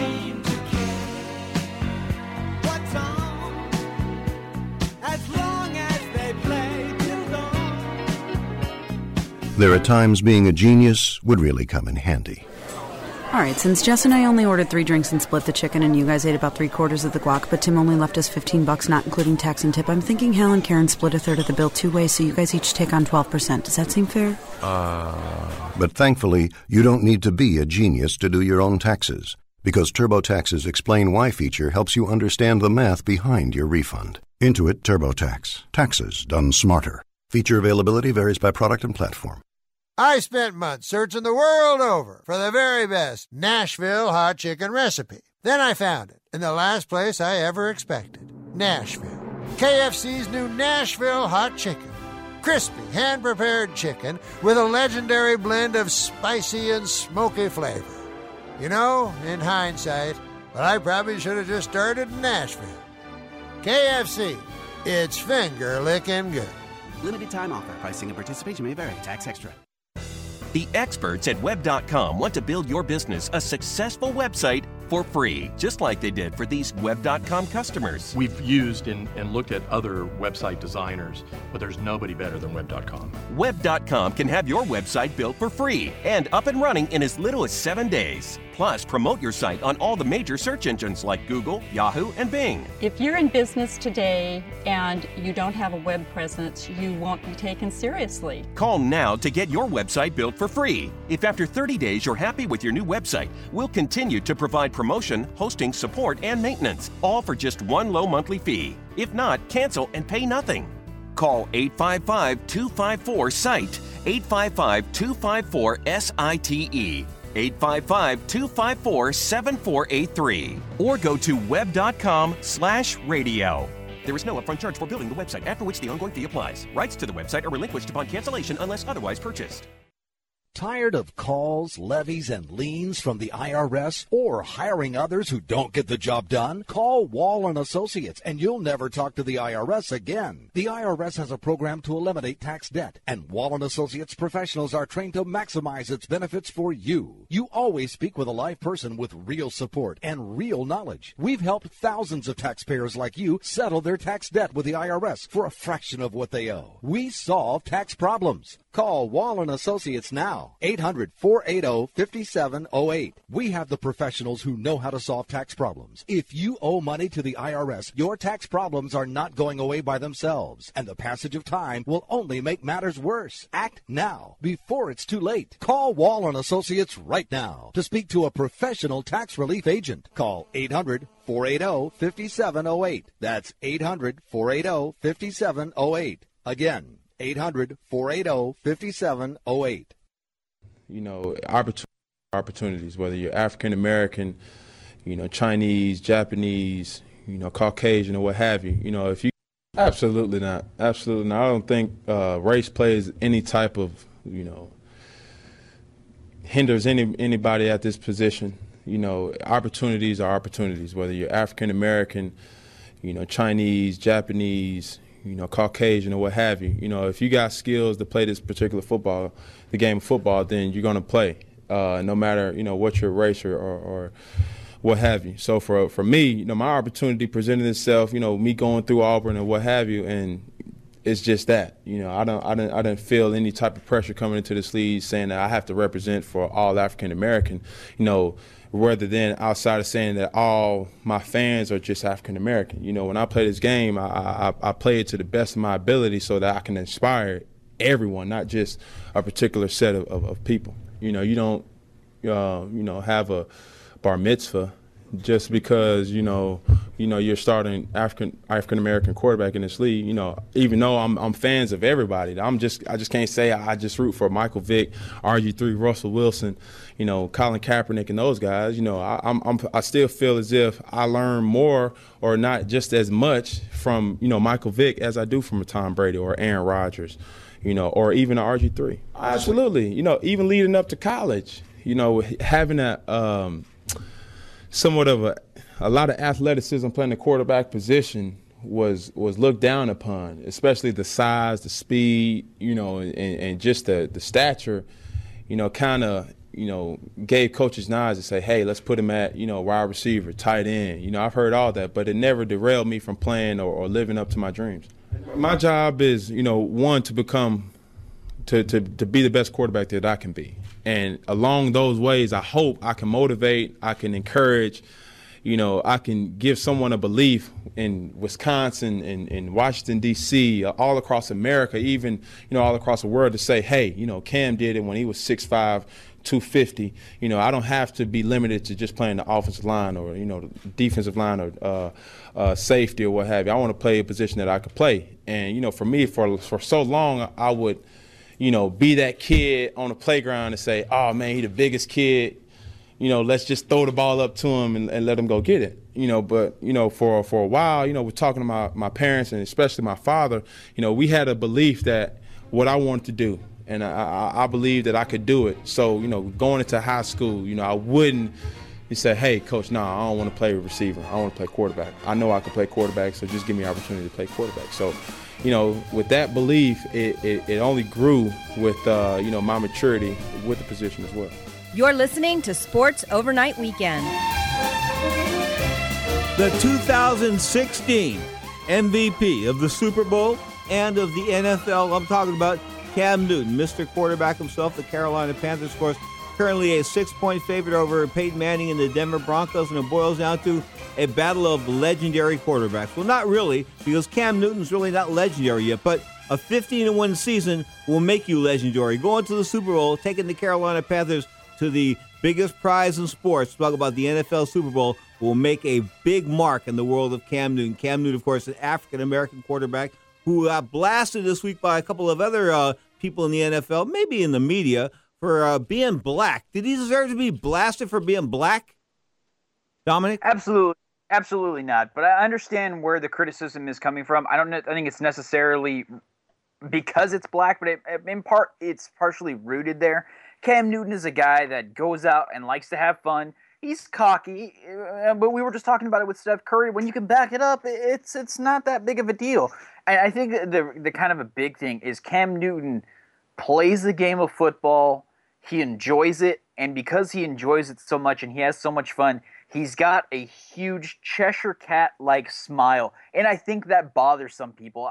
There are times being a genius would really come in handy. All right, since Jess and I only ordered 3 drinks and split the chicken, and you guys ate about 3/4 of the guac, but Tim only left us $15, not including tax and tip, I'm thinking Hal and Karen split 1/3 of the bill 2 ways, so you guys each take on 12%. Does that seem fair? But thankfully, you don't need to be a genius to do your own taxes, because TurboTax's Explain Why feature helps you understand the math behind your refund. Intuit TurboTax. Taxes done smarter. Feature availability varies by product and platform. I spent months searching the world over for the very best Nashville hot chicken recipe. Then I found it in the last place I ever expected, Nashville. KFC's new Nashville hot chicken. Crispy, hand-prepared chicken with a legendary blend of spicy and smoky flavor. You know, in hindsight, well, I probably should have just started in Nashville. KFC, it's finger-licking good. Limited time offer. Pricing and participation may vary. Tax extra. The experts at Web.com want to build your business a successful website for free, just like they did for these Web.com customers. We've used and looked at other website designers, but there's nobody better than Web.com. Web.com can have your website built for free and up and running in as little as 7 days. Plus, promote your site on all the major search engines like Google, Yahoo, and Bing. If you're in business today and you don't have a web presence, you won't be taken seriously. Call now to get your website built for free. If after 30 days you're happy with your new website, we'll continue to provide promotion, hosting, support, and maintenance, all for just one low monthly fee. If not, cancel and pay nothing. Call 855-254-SITE, 855-254-SITE. 855-254-7483 or go to web.com/radio. There is no upfront charge for building the website, after which the ongoing fee applies. Rights to the website are relinquished upon cancellation unless otherwise purchased. Tired of calls, levies, and liens from the IRS or hiring others who don't get the job done? Call Wall & Associates and you'll never talk to the IRS again. The IRS has a program to eliminate tax debt, and Wall & Associates professionals are trained to maximize its benefits for you. You always speak with a live person with real support and real knowledge. We've helped thousands of taxpayers like you settle their tax debt with the IRS for a fraction of what they owe. We solve tax problems. Call Wall & Associates now, 800-480-5708. We have the professionals who know how to solve tax problems. If you owe money to the IRS, your tax problems are not going away by themselves, and the passage of time will only make matters worse. Act now, before it's too late. Call Wall & Associates right now to speak to a professional tax relief agent. Call 800-480-5708. That's 800-480-5708. Again, 800-480-5708. You know, opportunities, whether you're African American, you know, Chinese, Japanese, you know, Caucasian, or what have you. You know, if you absolutely not. I don't think race plays any type of, you know, hinders anybody at this position. You know, opportunities are opportunities, whether you're African American, you know, Chinese, Japanese, you know, Caucasian, or what have you. You know, if you got skills to play this particular football, the game of football, then you're going to play, no matter, you know, what your race or what have you. So for me, you know, my opportunity presented itself, you know, me going through Auburn and what have you, and it's just that, you know, I didn't feel any type of pressure coming into this league saying that I have to represent for all African American, you know, rather than outside of saying that all my fans are just African American. You know, when I play this game, I play it to the best of my ability so that I can inspire everyone, not just a particular set of people. You know, you don't, you know, have a bar mitzvah just because, you know, you're starting African American quarterback in this league. You know, even though I'm fans of everybody, I just can't say I just root for Michael Vick, RG3, Russell Wilson, you know, Colin Kaepernick, and those guys. You know, I still feel as if I learn more, or not just as much, from, you know, Michael Vick as I do from a Tom Brady or Aaron Rodgers. or even an RG3. Absolutely. Even leading up to college, having somewhat of a lot of athleticism playing the quarterback position was looked down upon, especially the size, the speed, and just the stature, kind of, gave coaches nods to say, hey, let's put him at, wide receiver, tight end. I've heard all that, but it never derailed me from playing or living up to my dreams. My job is, one, to become, to be the best quarterback that I can be. And along those ways, I hope I can motivate, I can encourage, I can give someone a belief in Wisconsin, in Washington, D.C., all across America, even, all across the world to say, hey, Cam did it when he was 6'5", 250. I don't have to be limited to just playing the offensive line or, the defensive line or safety or what have you. I want to play a position that I could play. And, for me, for so long, I would, be that kid on the playground and say, oh, man, he the biggest kid. Let's just throw the ball up to him and let him go get it. But, for a while, we're talking about my parents and especially my father, we had a belief that what I wanted to do, and I believed that I could do it. So, going into high school, I wouldn't say, hey, coach, I don't want to play receiver. I want to play quarterback. I know I can play quarterback, so just give me an opportunity to play quarterback. So, with that belief, it only grew with, my maturity with the position as well. You're listening to Sports Overnight Weekend. The 2016 MVP of the Super Bowl and of the NFL, I'm talking about Cam Newton, Mr. Quarterback himself, the Carolina Panthers, of course, currently a 6-point favorite over Peyton Manning and the Denver Broncos, and it boils down to a battle of legendary quarterbacks. Well, not really, because Cam Newton's really not legendary yet, but a 15-1 season will make you legendary. Going to the Super Bowl, taking the Carolina Panthers to the biggest prize in sports, talk about the NFL Super Bowl, will make a big mark in the world of Cam Newton. Cam Newton, of course, an African-American quarterback who got blasted this week by a couple of other people in the NFL, maybe in the media, for being black. Did he deserve to be blasted for being black, Dominic? Absolutely not. But I understand where the criticism is coming from. I think it's necessarily because it's black, but in part it's partially rooted there. Cam Newton is a guy that goes out and likes to have fun. He's cocky, but we were just talking about it with Steph Curry. When you can back it up, it's not that big of a deal. And I think the kind of a big thing is Cam Newton plays the game of football. He enjoys it, and because he enjoys it so much and he has so much fun, he's got a huge Cheshire Cat-like smile, and I think that bothers some people.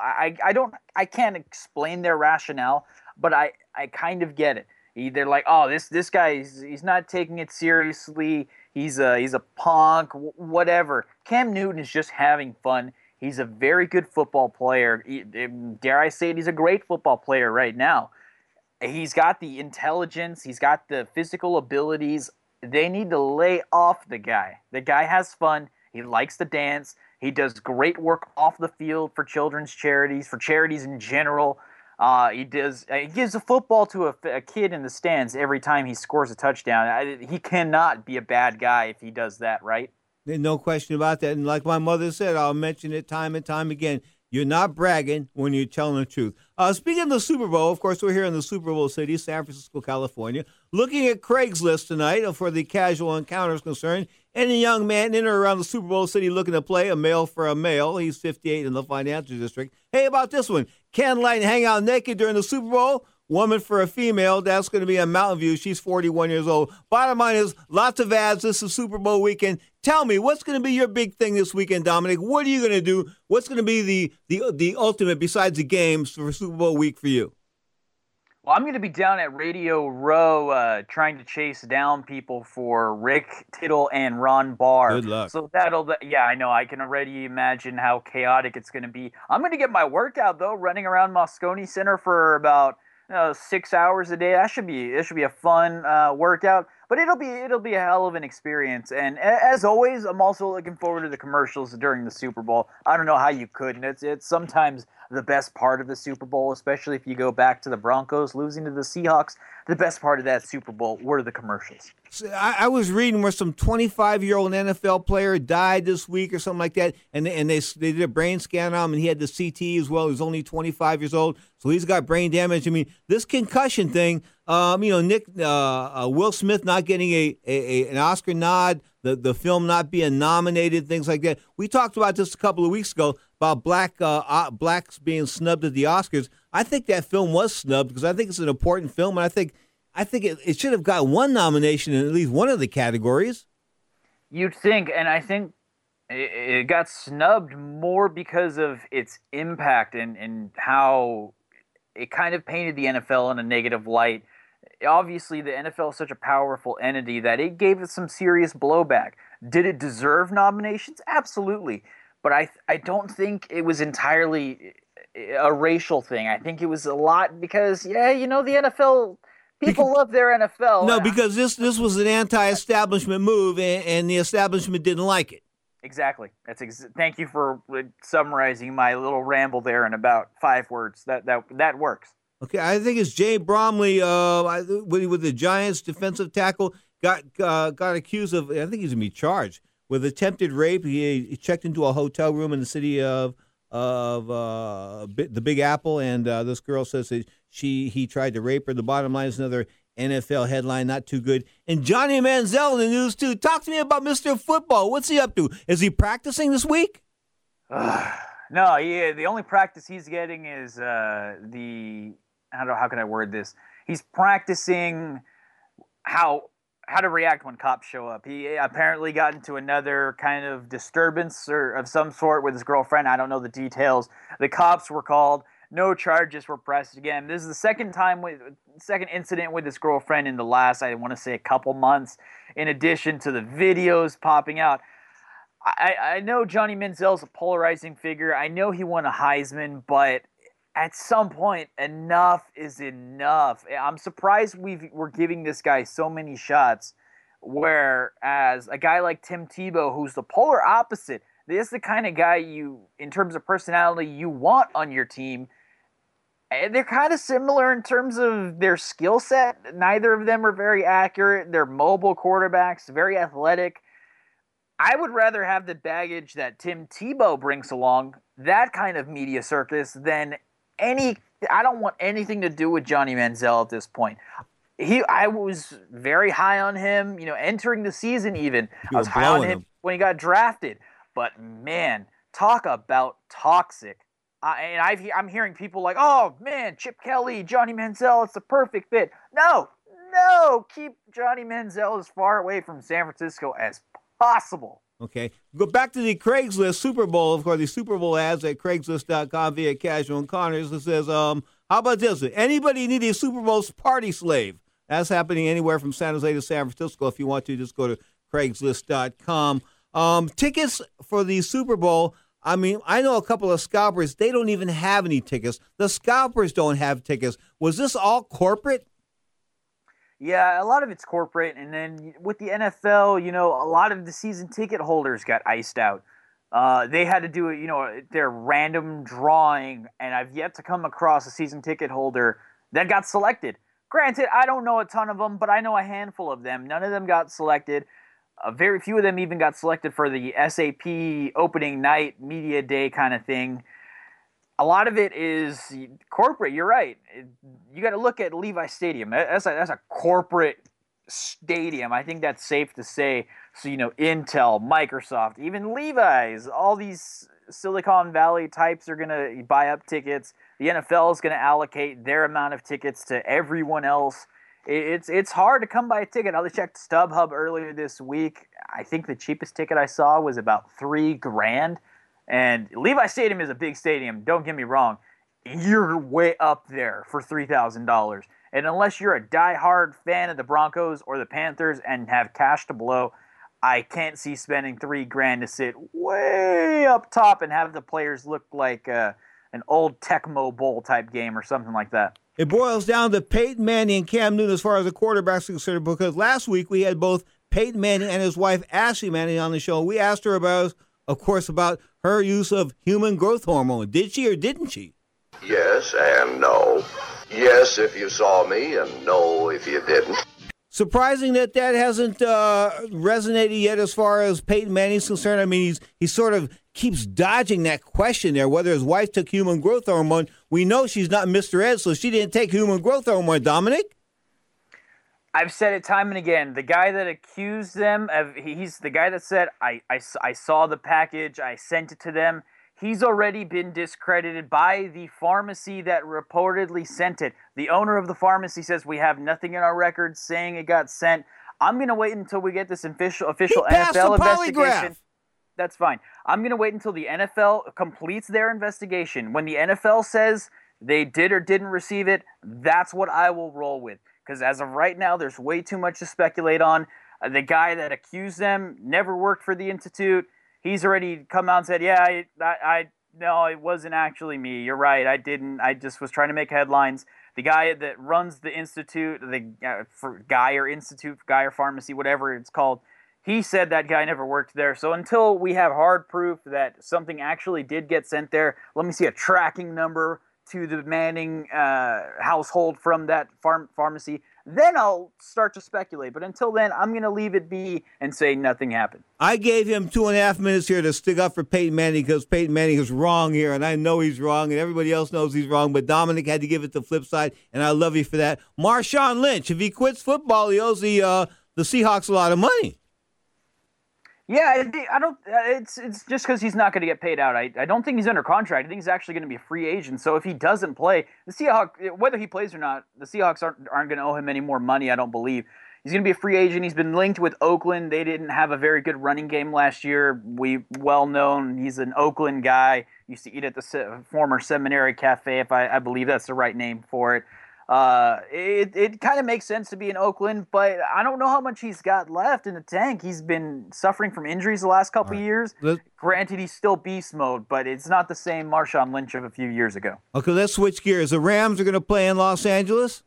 I can't explain their rationale, but I kind of get it. They're like, oh, this guy, he's not taking it seriously. He's a punk, whatever. Cam Newton is just having fun. He's a very good football player. Dare I say it, he's a great football player right now. He's got the intelligence. He's got the physical abilities. They need to lay off the guy. The guy has fun. He likes to dance. He does great work off the field for children's charities, for charities in general. He gives a football to a kid in the stands every time he scores a touchdown. He cannot be a bad guy if he does that, right? No question about that. And like my mother said, I'll mention it time and time again. You're not bragging when you're telling the truth. Speaking of the Super Bowl, of course, we're here in the Super Bowl city, San Francisco, California. Looking at Craigslist tonight for the casual encounters concerned. Any young man in or around the Super Bowl city looking to play a male for a male. He's 58 in the financial district. Hey, about this one. Candlelight and hang out naked during the Super Bowl. Woman for a female. That's going to be in Mountain View. She's 41 years old. Bottom line is lots of ads. This is Super Bowl weekend. Tell me, what's going to be your big thing this weekend, Dominic? What are you going to do? What's going to be the ultimate besides the games for Super Bowl week for you? Well, I'm going to be down at Radio Row trying to chase down people for Rick Tittle and Ron Barr. Good luck. So yeah, I know. I can already imagine how chaotic it's going to be. I'm going to get my workout, though, running around Moscone Center for about 6 hours a day. It should be a fun workout. But it'll be a hell of an experience. And as always, I'm also looking forward to the commercials during the Super Bowl. I don't know how you couldn't. It's sometimes the best part of the Super Bowl, especially if you go back to the Broncos losing to the Seahawks. The best part of that Super Bowl were the commercials. So I was reading where some 25-year-old NFL player died this week or something like that, and they did a brain scan on him, and he had the CT as well. He was only 25 years old, so he's got brain damage. I mean, this concussion thing, Will Smith not getting an Oscar nod, the film not being nominated, things like that. We talked about this a couple of weeks ago about blacks being snubbed at the Oscars. I think that film was snubbed because I think it's an important film, and I think it should have got one nomination in at least one of the categories. You'd think, and I think it got snubbed more because of its impact and how it kind of painted the NFL in a negative light. Obviously, the NFL is such a powerful entity that it gave it some serious blowback. Did it deserve nominations? Absolutely. But I don't think it was entirely a racial thing. I think it was a lot because, the NFL, people love their NFL. No, because this was an anti-establishment move, and the establishment didn't like it. Exactly. Thank you for summarizing my little ramble there in about 5 words. That works. Okay, I think it's Jay Bromley with the Giants defensive tackle got accused of. I think he's gonna be charged with attempted rape. He checked into a hotel room in the city of the Big Apple, and this girl says that he tried to rape her. The bottom line is another NFL headline, not too good. And Johnny Manziel in the news too. Talk to me about Mr. Football. What's he up to? Is he practicing this week? No, the only practice he's getting is how can I word this? He's practicing how to react when cops show up. He apparently got into another kind of disturbance or of some sort with his girlfriend. I don't know the details. The cops were called. No charges were pressed again. This is the second incident with his girlfriend in the last, I want to say, a couple months, in addition to the videos popping out. I know Johnny Manziel's a polarizing figure. I know he won a Heisman, but at some point, enough is enough. I'm surprised we're giving this guy so many shots, whereas a guy like Tim Tebow, who's the polar opposite, this is the kind of guy in terms of personality, you want on your team. And they're kind of similar in terms of their skill set. Neither of them are very accurate. They're mobile quarterbacks, very athletic. I would rather have the baggage that Tim Tebow brings along, that kind of media circus, than I don't want anything to do with Johnny Manziel at this point. I was very high on him, entering the season even. I was high on him when he got drafted. But, man, talk about toxic. I'm hearing people like, oh, man, Chip Kelly, Johnny Manziel, it's the perfect fit. No, keep Johnny Manziel as far away from San Francisco as possible. Okay. Go back to the Craigslist Super Bowl. Of course, the Super Bowl ads at Craigslist.com via Casual and Connors. It says, how about this? Anybody need a Super Bowl party slave? That's happening anywhere from San Jose to San Francisco. If you want to, just go to Craigslist.com. Tickets for the Super Bowl. I mean, I know a couple of scalpers. They don't even have any tickets. The scalpers don't have tickets. Was this all corporate? Yeah, a lot of it's corporate, and then with the NFL, a lot of the season ticket holders got iced out. They had to do their random drawing, and I've yet to come across a season ticket holder that got selected. Granted, I don't know a ton of them, but I know a handful of them. None of them got selected. Very few of them even got selected for the SAP opening night media day kind of thing. A lot of it is corporate. You're right. You got to look at Levi Stadium. That's a corporate stadium. I think that's safe to say. So, Intel, Microsoft, even Levi's, all these Silicon Valley types are going to buy up tickets. The NFL is going to allocate their amount of tickets to everyone else. It's hard to come by a ticket. I checked StubHub earlier this week. I think the cheapest ticket I saw was about $3,000. And Levi Stadium is a big stadium, don't get me wrong. You're way up there for $3,000. And unless you're a diehard fan of the Broncos or the Panthers and have cash to blow, I can't see spending $3,000 to sit way up top and have the players look like an old Tecmo Bowl type game or something like that. It boils down to Peyton Manning and Cam Newton as far as the quarterbacks are concerned, because last week we had both Peyton Manning and his wife Ashley Manning on the show. We asked her about her use of human growth hormone. Did she or didn't she? Yes and no. Yes if you saw me, and no if you didn't. Surprising that hasn't resonated yet as far as Peyton Manning's concerned. I mean, he sort of keeps dodging that question there, whether his wife took human growth hormone. We know she's not Mr. Ed, so she didn't take human growth hormone, Dominic. I've said it time and again. The guy that accused them he's the guy that said, I saw the package, I sent it to them. He's already been discredited by the pharmacy that reportedly sent it. The owner of the pharmacy says we have nothing in our records saying it got sent. I'm going to wait until we get this official NFL investigation. That's fine. I'm going to wait until the NFL completes their investigation. When the NFL says they did or didn't receive it, that's what I will roll with. Because as of right now, there's way too much to speculate on. The guy that accused them never worked for the Institute. He's already come out and said, yeah, no, it wasn't actually me. You're right. I didn't. I just was trying to make headlines. The guy that runs the Institute, Guy or Pharmacy, whatever it's called, he said that guy never worked there. So until we have hard proof that something actually did get sent there, let me see a tracking number to the Manning household from that pharmacy, then I'll start to speculate. But until then, I'm going to leave it be and say nothing happened. I gave him 2.5 minutes here to stick up for Peyton Manning because Peyton Manning is wrong here, and I know he's wrong, and everybody else knows he's wrong, but Dominic had to give it the flip side, and I love you for that. Marshawn Lynch, if he quits football, he owes the Seahawks a lot of money. Yeah, I don't. It's just because he's not going to get paid out. I don't think he's under contract. I think he's actually going to be a free agent. So if he doesn't play, the Seahawks, whether he plays or not, the Seahawks aren't going to owe him any more money. I don't believe he's going to be a free agent. He's been linked with Oakland. They didn't have a very good running game last year. Well known. He's an Oakland guy. Used to eat at the former Seminary Cafe, if I believe that's the right name for it. It kind of makes sense to be in Oakland, but I don't know how much he's got left in the tank. He's been suffering from injuries the last couple of years. Granted, he's still beast mode, but it's not the same Marshawn Lynch of a few years ago. Okay, let's switch gears. The Rams are going to play in Los Angeles?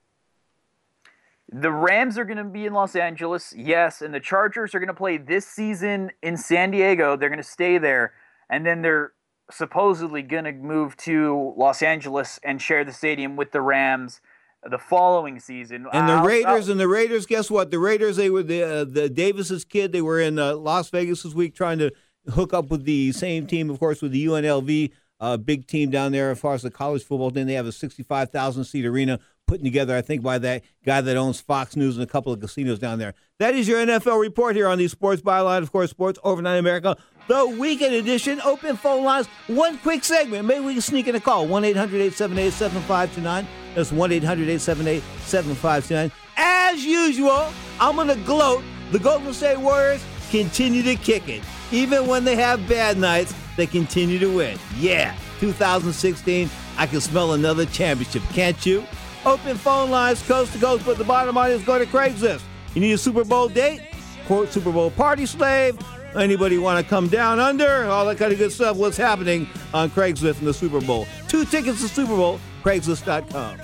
The Rams are going to be in Los Angeles, yes, and the Chargers are going to play this season in San Diego. They're going to stay there, and then they're supposedly going to move to Los Angeles and share the stadium with the Rams the following season. And the Raiders, guess what? The Raiders, they were the Davis's kid. They were in Las Vegas this week trying to hook up with the same team, of course, with the UNLV, big team down there as far as the college football. Then they have a 65,000-seat arena putting together, I think, by that guy that owns Fox News and a couple of casinos down there. That is your NFL report here on the Sports Byline, of course, Sports Overnight America, the weekend edition. Open phone lines. One quick segment. Maybe we can sneak in a call. 1-800-878-7529. That's 1-800-878-7529. As usual, I'm going to gloat. The Golden State Warriors continue to kick it. Even when they have bad nights, they continue to win. Yeah, 2016, I can smell another championship, can't you? Open phone lines coast to coast, but the bottom line is go to Craigslist. You need a Super Bowl date? Quote, Super Bowl party slave? Anybody want to come down under? All that kind of good stuff. What's happening on Craigslist in the Super Bowl? 2 tickets to Super Bowl, Craigslist.com.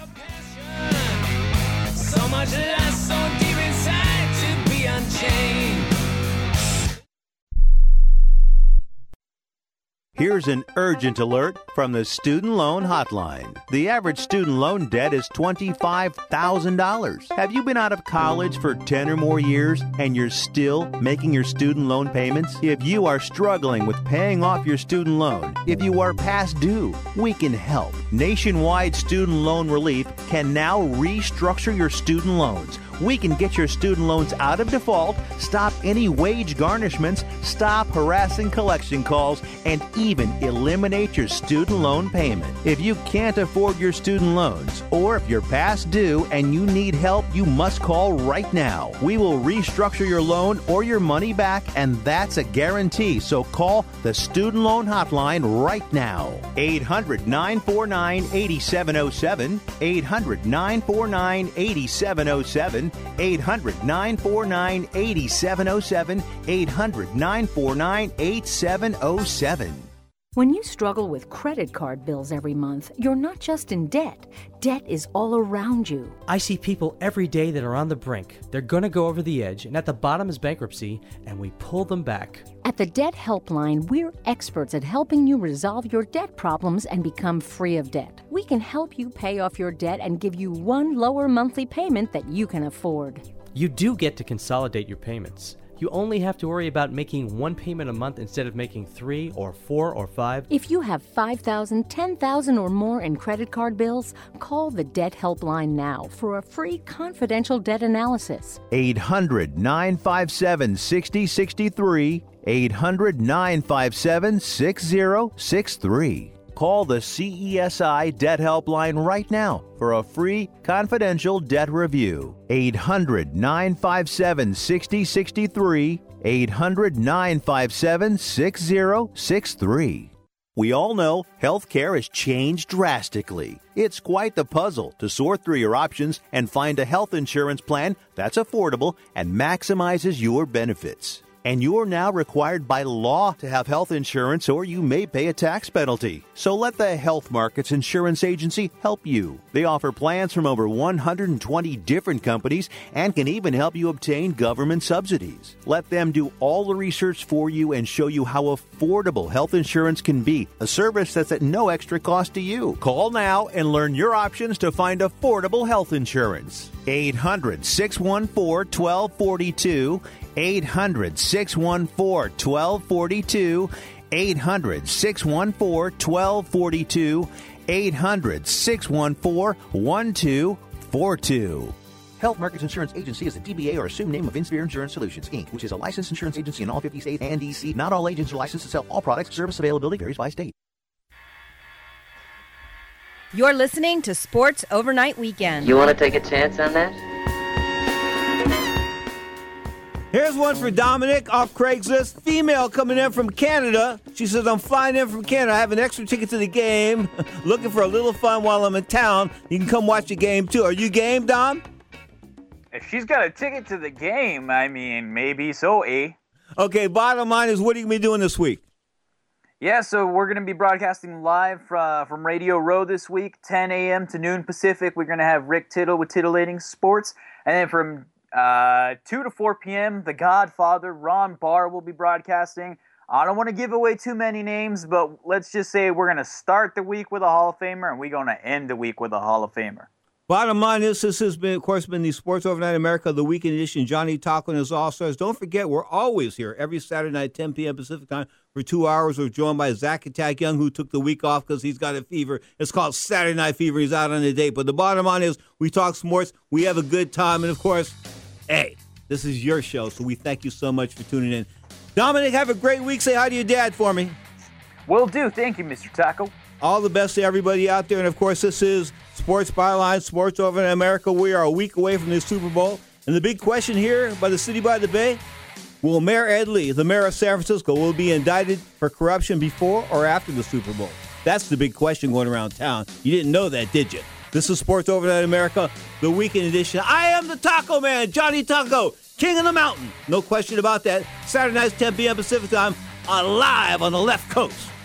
So much less so deep inside to be unchained. Here's an urgent alert from the Student Loan Hotline. The average student loan debt is $25,000. Have you been out of college for 10 or more years and you're still making your student loan payments? If you are struggling with paying off your student loan, if you are past due, we can help. Nationwide Student Loan Relief can now restructure your student loans. We can get your student loans out of default, stop any wage garnishments, stop harassing collection calls, and even eliminate your student loan payment. If you can't afford your student loans, or if you're past due and you need help, you must call right now. We will restructure your loan or your money back, and that's a guarantee. So call the Student Loan Hotline right now. 800-949-8707. 800-949-8707. 800-949-8707. 800-949-8707. When you struggle with credit card bills every month, you're not just in debt. Debt is all around you. I see people every day that are on the brink. They're going to go over the edge, and at the bottom is bankruptcy, and we pull them back. At the Debt Helpline, we're experts at helping you resolve your debt problems and become free of debt. We can help you pay off your debt and give you one lower monthly payment that you can afford. You do get to consolidate your payments. You only have to worry about making one payment a month instead of making 3 or 4 or 5. If you have $5,000, $10,000 or more in credit card bills, call the Debt Helpline now for a free confidential debt analysis. 800-957-6063. 800-957-6063. Call the CESI Debt Helpline right now for a free confidential debt review. 800-957-6063. 800-957-6063. We all know healthcare has changed drastically. It's quite the puzzle to sort through your options and find a health insurance plan that's affordable and maximizes your benefits. And you're now required by law to have health insurance, or you may pay a tax penalty. So let the Health Markets Insurance Agency help you. They offer plans from over 120 different companies and can even help you obtain government subsidies. Let them do all the research for you and show you how affordable health insurance can be, a service that's at no extra cost to you. Call now and learn your options to find affordable health insurance. 800-614-1242. 800-614-1242. 800-614-1242. 800-614-1242. Health Markets Insurance Agency is a DBA or assumed name of Insphere Insurance Solutions, Inc., which is a licensed insurance agency in all 50 states and D.C. Not all agents are licensed to sell all products. Service availability varies by state. You're listening to Sports Overnight Weekend. You want to take a chance on that? Here's one for Dominic off Craigslist. Female coming in from Canada. She says, I'm flying in from Canada. I have an extra ticket to the game. Looking for a little fun while I'm in town. You can come watch the game, too. Are you game, Dom? If she's got a ticket to the game, I mean, maybe so, eh? Okay, bottom line is, what are you going to be doing this week? Yeah, so we're going to be broadcasting live from Radio Row this week, 10 a.m. to noon Pacific. We're going to have Rick Tittle with Titillating Sports. And then from 2 to 4 p.m., The Godfather, Ron Barr, will be broadcasting. I don't want to give away too many names, but let's just say we're going to start the week with a Hall of Famer, and we're going to end the week with a Hall of Famer. Bottom line is, this has been, of course, the Sports Overnight America, the weekend edition. Johnny Taco and his All-Stars. Don't forget, we're always here every Saturday night, 10 p.m. Pacific time, for 2 hours. We're joined by Zach Attack Young, who took the week off because he's got a fever. It's called Saturday Night Fever. He's out on a date. But the bottom line is, we talk sports, we have a good time, and, of course, hey, this is your show, so we thank you so much for tuning in. Dominic, have a great week. Say hi to your dad for me. Will do. Thank you, Mr. Taco. All the best to everybody out there. And, of course, this is Sports Byline, Sports Over in America. We are a week away from the Super Bowl. And the big question here by the City by the Bay, will Mayor Ed Lee, the mayor of San Francisco, will be indicted for corruption before or after the Super Bowl? That's the big question going around town. You didn't know that, did you? This is Sports Overnight America, the weekend edition. I am the Taco Man, Johnny Taco, King of the Mountain. No question about that. Saturday nights, 10 p.m. Pacific time, live on the left coast.